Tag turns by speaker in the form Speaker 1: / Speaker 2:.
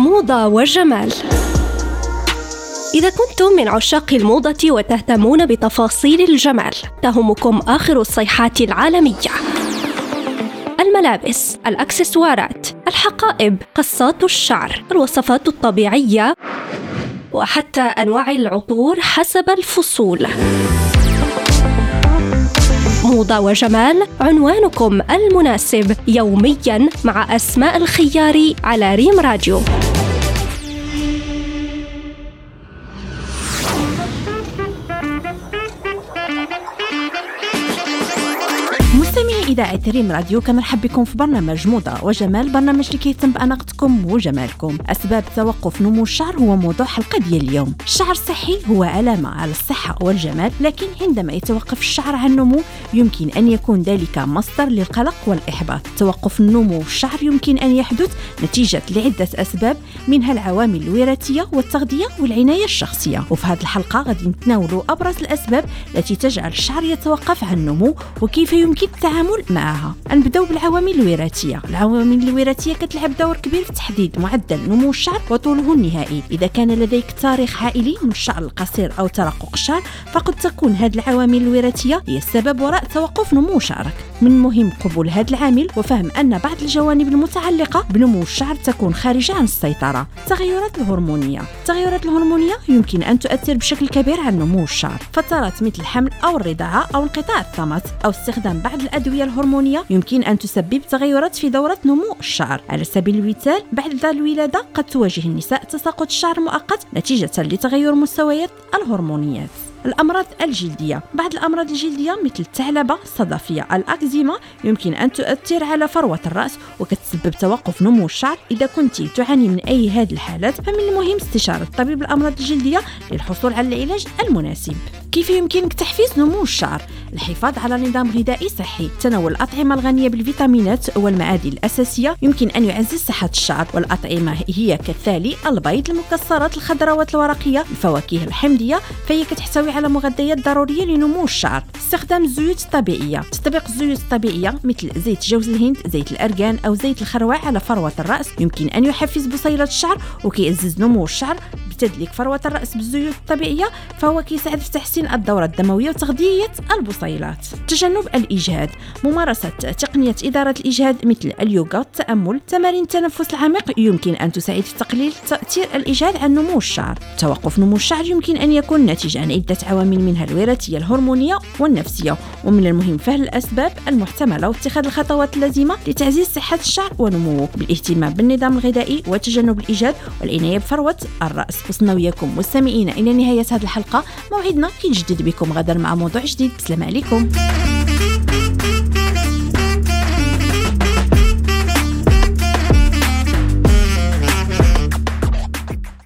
Speaker 1: موضة وجمال. إذا كنتم من عشاق الموضة وتهتمون بتفاصيل الجمال، تهمكم آخر الصيحات العالمية: الملابس، الأكسسوارات، الحقائب، قصات الشعر، الوصفات الطبيعية، وحتى أنواع العطور حسب الفصول. موضة وجمال، عنوانكم المناسب يومياً مع أسماء الخياري على ريم راديو.
Speaker 2: مستمعي إذاعة ريم راديو، كنرحب بكم في برنامج موضة وجمال، برنامج اللي كيهتم بأناقتكم وجمالكم. أسباب توقف نمو الشعر هو موضوع حلقة ديال اليوم. الشعر الصحي هو علامة على الصحة والجمال، لكن عندما يتوقف الشعر عن النمو يمكن أن يكون ذلك مصدر للقلق والإحباط. توقف النمو الشعر يمكن أن يحدث نتيجة لعدة أسباب، منها العوامل الوراثية والتغذية والعناية الشخصية. وفي هذه الحلقة غادي نتناولوا أبرز الأسباب التي تجعل الشعر يتوقف عن النمو وكيف يمكن التعامل معها. نبداو بالعوامل الوراثيه. العوامل الوراثيه كتلعب دور كبير في تحديد معدل نمو الشعر وطوله النهائي. اذا كان لديك تاريخ عائلي من الشعر القصير او ترقق الشعر، فقد تكون هذه العوامل الوراثيه هي السبب وراء توقف نمو شعرك. من المهم قبول هذا العامل وفهم ان بعض الجوانب المتعلقه بنمو الشعر تكون خارجه عن السيطره. التغيرات الهرمونيه. التغيرات الهرمونيه يمكن ان تؤثر بشكل كبير على نمو الشعر. فترات مثل الحمل او الرضاعه او انقطاع الطمث او استخدام بعض الأدوية الهرمونية يمكن أن تسبب تغيرات في دورة نمو الشعر. على سبيل المثال، بعد الولادة قد تواجه النساء تساقط الشعر مؤقت نتيجة لتغير مستويات الهرمونيات. الأمراض الجلدية. بعض الأمراض الجلدية مثل الثعلبة الصدفية الأكزيما يمكن أن تؤثر على فروة الرأس وكتسبب توقف نمو الشعر. إذا كنت تعاني من أي هذه الحالات فمن المهم استشارة طبيب الأمراض الجلدية للحصول على العلاج المناسب. كيف يمكنك تحفيز نمو الشعر؟ الحفاظ على نظام غذائي صحي. تناول الأطعمة الغنية بالفيتامينات والمعادن الأساسية يمكن أن يعزز صحة الشعر. والأطعمة هي كالتالي: البيض، المكسرات، الخضروات الورقية، الفواكه الحمضية، فهي كتحتوي على مغذيات ضرورية لنمو الشعر. استخدام الزيوت الطبيعية. تطبيق الزيوت الطبيعية مثل زيت جوز الهند، زيت الأرغان أو زيت الخروع على فروة الرأس يمكن أن يحفز بصيلة الشعر وكيعزز نمو الشعر. بتدليك فروة الرأس بالزيوت الطبيعية فهو كيساعد في تحسين الدورة الدموية وتغذية البصيلات. تجنب الإجهاد. ممارسة تقنية إدارة الإجهاد مثل اليوغا، التأمل، تمارين التنفس العميق يمكن أن تساعد في تقليل تأثير الإجهاد عن نمو الشعر. توقف نمو الشعر يمكن أن يكون ناتج عن عدة عوامل منها الوراثية، الهرمونية والنفسية، ومن المهم فهم الأسباب المحتملة واتخاذ الخطوات اللازمة لتعزيز صحة الشعر ونموه بالاهتمام بالنظام الغذائي وتجنب الإجهاد والعناية بفروة الرأس. وصلنا وياكم مستمعين إلى نهاية هذه الحلقة. موعدنا كيتجدد بكم غدا مع موضوع جديد. السلام عليكم.